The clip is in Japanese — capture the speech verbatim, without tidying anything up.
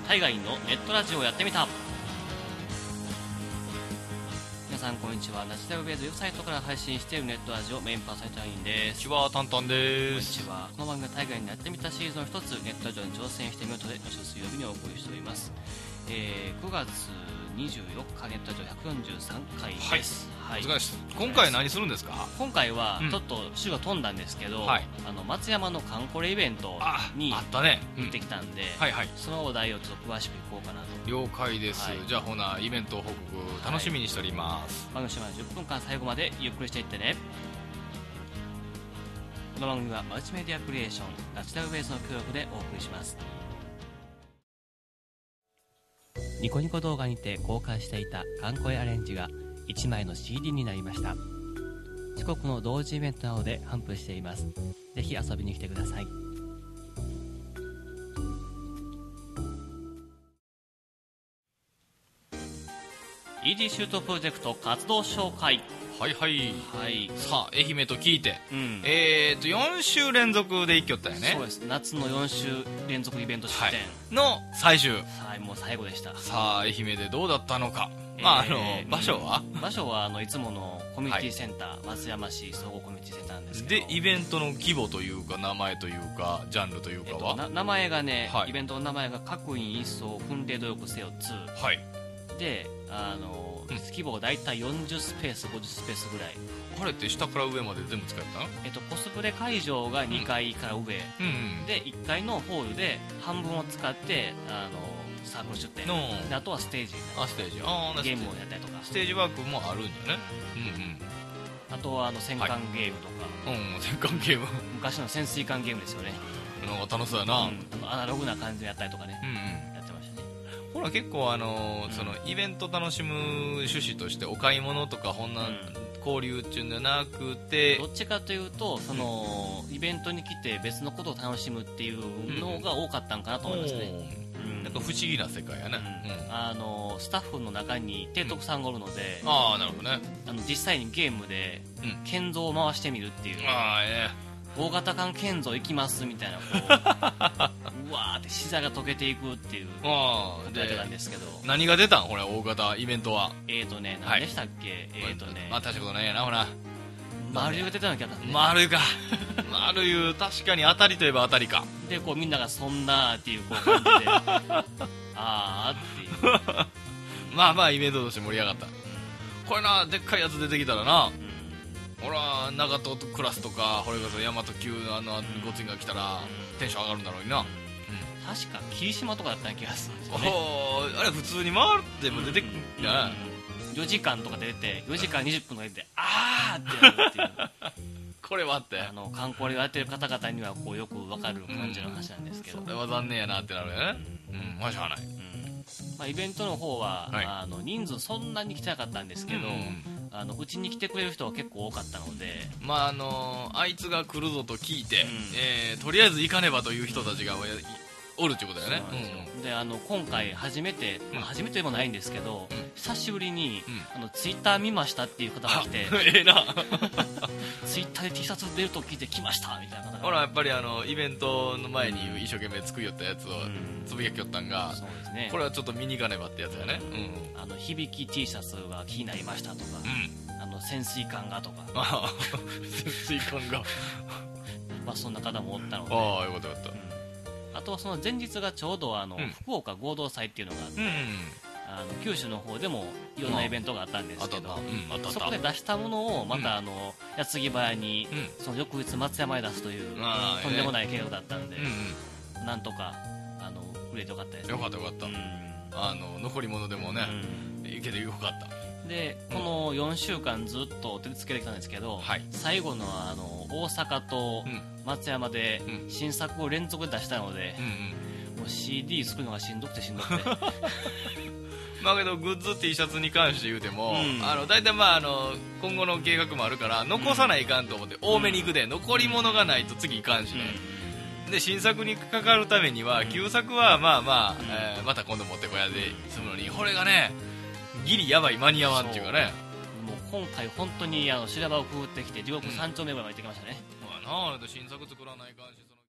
海外のネットラジオをやってみた。皆さんこんにちは。ナチュラルウェイズウェブサイトから配信しているネットラジオメインパーソナリティのインです。 こんにちは、タンタンです。 こんにちは。この番組は海外にやってみたシリーズの一つ、ネットラジオに挑戦してみようとで毎週水曜日にお送りしております。えー、くがつにじゅうよっかネットラジオひゃくよんじゅうさんかいです。はい、はい、お疲れ様です。 今回何するんですか？ 今回はちょっと週が飛んだんですけど、うん、あの松山のカンコレイベントに行ってきたんで、はいはい、そのお題をちょっと詳しくいこうかなと。 了解です、はい、じゃあほなイベント報告楽しみにしております。 はい、番組はじゅっぷんかん最後までゆっくりしていってね。この番組はマルチメディアクリエーションナチュラルベースの協力でお送りします。ニコニコ動画にて公開していたカンコレアレンジがいちまいの シーディー になりました。四国の同時イベントなどで頒布しています。ぜひ遊びに来てください。イーディー シュートプロジェクト活動紹介。 はいはい、 はい、 さあ愛媛と聞いて、うん、えーとよん週連続で一挙ったよね。 そうです。夏のよん週連続イベント出展、はい、 の最終、 はい、もう最後でした。 さあ愛媛でどうだったのか、えーまあ、あの場所は、 うん、場所はあのいつものコミュニティセンター、はい、松山市総合コミュニティセンターなんですけど、 でイベントの規模というか名前というかジャンルというかは、 えっと、名前がね、はい、イベントの名前が各員一層訓練努力せよに、はい、であの規模がだいたいよんじゅうスペースごじゅうスペースぐらい。 あれって下から上まで全部使えたの？ えっと、コスプレ会場がにかいから上、うんうんうん、でいっかいのホールで半分を使ってあのサークル出店で、あとはステージあステージあゲームをやったりとかステージワークもあるんだね、うんうん、 あとはあの戦艦ゲームとか、 はい、うん、戦艦ゲーム昔の潜水艦ゲームですよね。 なんか楽しそうやな、うん、 あのアナログな感じでやったりとかね、うんうん、やってましたね。 ほら結構あのーうん、そのイベント楽しむ趣旨としてお買い物とかほんな、うん、交流っていうんじゃなくて、 どっちかというとその、うん、イベントに来て別のことを楽しむっていうのが多かったんかなと思いますね、 うんうん、なんか不思議な世界やね、 うんうん、あのスタッフの中に提督さんがおるので、 うん、ああなるほどね、 あの実際にゲームで建造を回してみるっていう、うん、 ああええ大型艦建造行きますみたいなこううわーって資材が溶けていくっていうことやってたんですけど、 何が出たんこれ大型イベントは。 えーとね何でしたっけ、はい、えーとねまあ大したことないやなほら丸湯が出たのきゃったんですね。 丸湯か丸湯確かに当たりといえば当たりかでこうみんながそんなーっていうこう感じであーっていうまあまあイベントとして盛り上がった、うん、これなでっかいやつ出てきたらな、うんほら長門クラスとかこれこそ大和級のあのゴツインが来たらテンション上がるんだろうにな、うん、 確か霧島とかだったような気がするんですよね。 おあれ普通に回っても出てくるんじゃない、 うん、よじかんとか出てよじかんにじゅっぷんとか出てあーってやるっていうこれはってあの観光でやってる方々にはこうよく分かる感じの話なんですけど、 うん、それは残念やなってなるよね。うん、まあしゃあない、 うんまあ、イベントの方は、はい、あの人数そんなに来てなかったんですけど、うんあのうちに来てくれる人は結構多かったので、 まああのー、あいつが来るぞと聞いて、うんえー、とりあえず行かねばという人たちがおるってことだよね。 そうなんですよ、うん、であの今回初めて、まあ、初めてでもないんですけど、うん、久しぶりに、うん、あのツイッター見ましたっていう方が来てええなツイッターで T シャツ出ると聞いて来ましたみたいな方がほらやっぱりあのイベントの前に一生懸命作りよったやつをつぶやきよったんが、うん、そうですね、これはちょっと見に行かねばってやつやね、 うん、あの響き T シャツが気になりましたとか、うんあの潜水艦がとかあ潜水艦がまあそんな方もおったのでああよかったよかった、 うん、あとはその前日がちょうどあの、うん、福岡合同祭っていうのがあって、うんうん、あの九州の方でもいろんなイベントがあったんですけど、うん、そこで出したものをまたあの、うん、矢継ぎ早に、うん、その翌日松山へ出すという、とんでもない計画だったんで、うんうん、なんとかあの売れてよかったですね。 よかったよかった、うん、あの残り物でもね、うん、いけてよかったでこのよんしゅうかんずっと手つけてきたんですけど、はい、最後のあの大阪と松山で新作を連続で出したので、うんうんうん、もう シーディー 作るのがしんどくてしんどくてまあけどグッズ T シャツに関して言うても、うん、あの大体まああの今後の計画もあるから残さないかんと思って多めに行くで、うん、残り物がないと次いかんしね、うん、で新作にかかるためには旧作はまあまあ、うんえー、また今度持ってこやで済むのにこれがねギリやばい間に合わんっていうかね。 もう今回本当にあの修羅場をくぐってきて地獄三丁目まで行ってきましたね、 うん、まあなあ新作作らないかんし